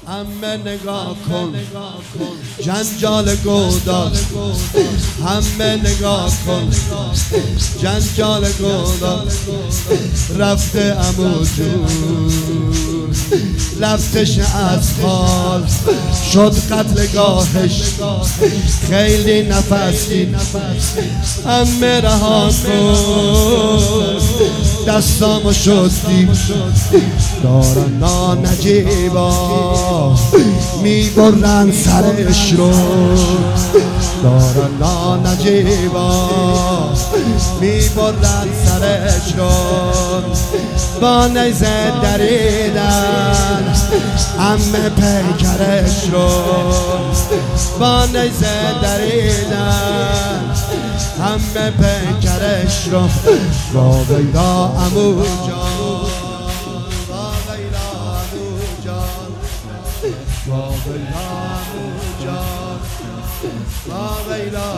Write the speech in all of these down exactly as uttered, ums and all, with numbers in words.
همه نگاه کن جنجال گودال، همه نگاه کن جنجال گودال. رفته عمو جون لفتش از حال شد قتلگاهش، خیلی نفسی همه رها کن دستامو شستی. دارن نانجیبا میبرن سرش رو، دارن نانجیبا میبرن سرش رو. با نیزه دریدن همه پیکرش رو، با نیزه دریدن همه پیکرش رو. با ویلا عمو جان، با ویلا عمو جان، با ویلا عمو جان، با ویلا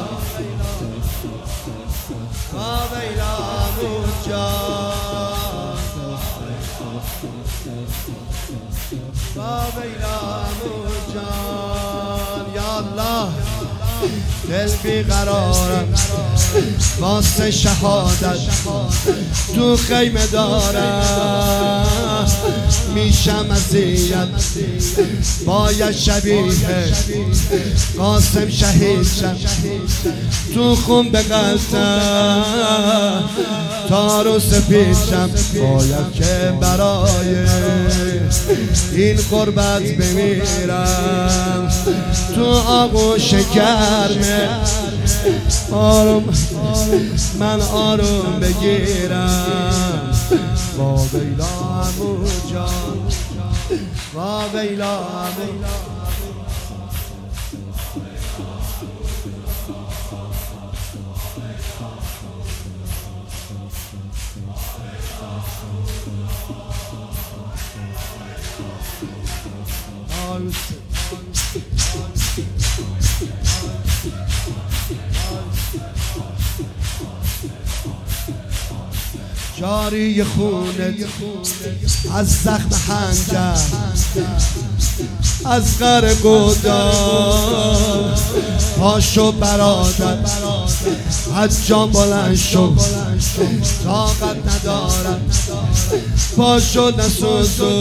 با ویلا عمو جان، با ویلا عمو جان. یا الله دل بیقرارم واسه شهادت تو خیمه دارم، میشم اذیت باید شبیه قاسم شهید شم تو خون بغلتم تار و سپید شم. باید که برای این قربت بمیرم تو آغوش گرمه. آروم من آروم بگیرم. با ویلا عمو جان، با ویلا عمو جاری خونت از زخم خنجر، از غر گودال پاشو برادر، از جان بلند شو طاقت ندارم. پاشو نسوزو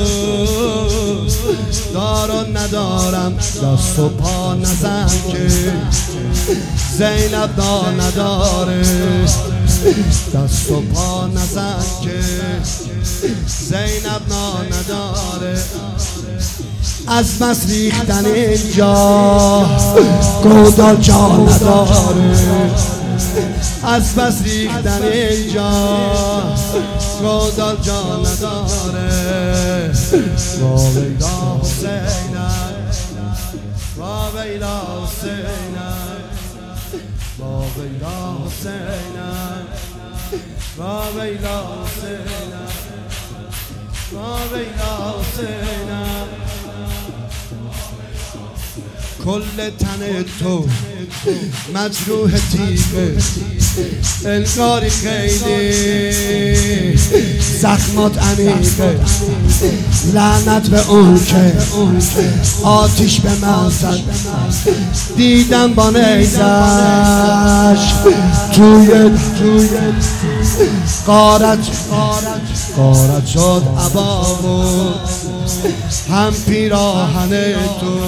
دارو ندارم. دست و پا نزن که زینب دا نداره، دست و پا نزن که زینب نا نداره. از بس ریختن اینجا گودال جا نداره، از بس ریختن اینجا گودال جا نداره. با ویلا حسینم، با ویلا حسینم، با ویلا حسینم، با ویلا حسینم، با ویلا حسینم. کل تن تو مجروح تیغه، انگاری خیلی زخمات عمیقه. لعنت به اون که آتیش به من زد، دیدم با نیزش توی توی غارت غارت شد عبامو هم پیراهن تو.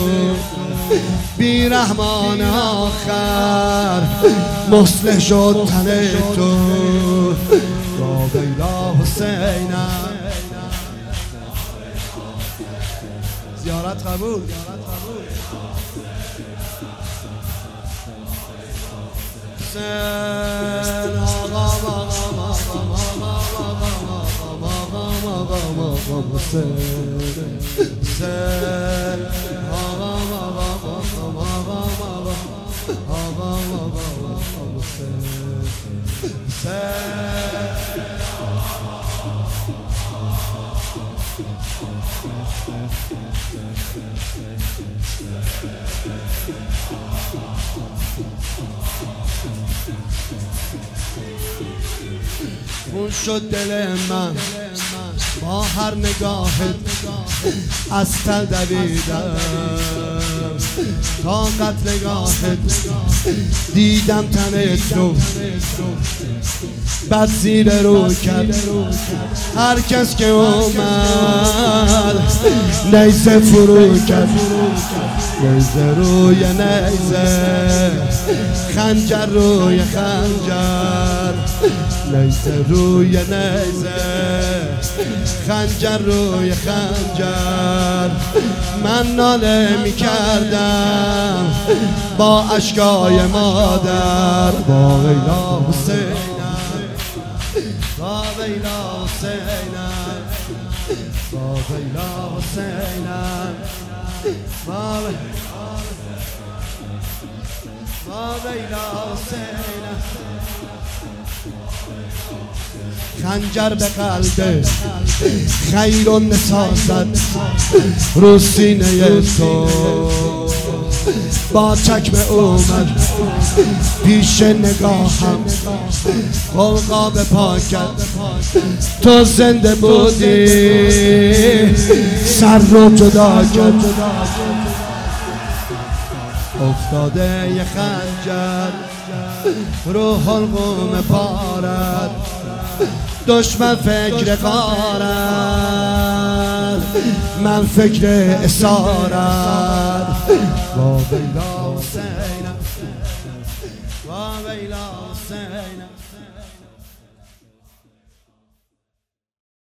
بیرحمان آخر مصلح شد تن تو. با ویلا حسینم. زیارت قبول. حسین آقا خون شد دل من با هر نگاهت از تل دویدم تا قتلگاهت دیدم تنت رو بد زیر رو کرد هر کس که اومد نیزه فرو کرد نیزه روی نیزه خنجر روی خنجر نیزه روی نیزه خنجر روی خنجر من ناله می کردم با اشکای مادر با ویلا حسینم با ویلا حسینم با ویلا حسینم با ویلا حسینم خنجر به قلب خیر و نسازد رو سینه تو با چکمه اومد پیش نگاهم قلقا به پا کرد تو زنده بودی سر رو جدا کرد افتاده یه خنجر رو حلقوم پارد دشمن فکر غارت من فکر اسارت با ویلا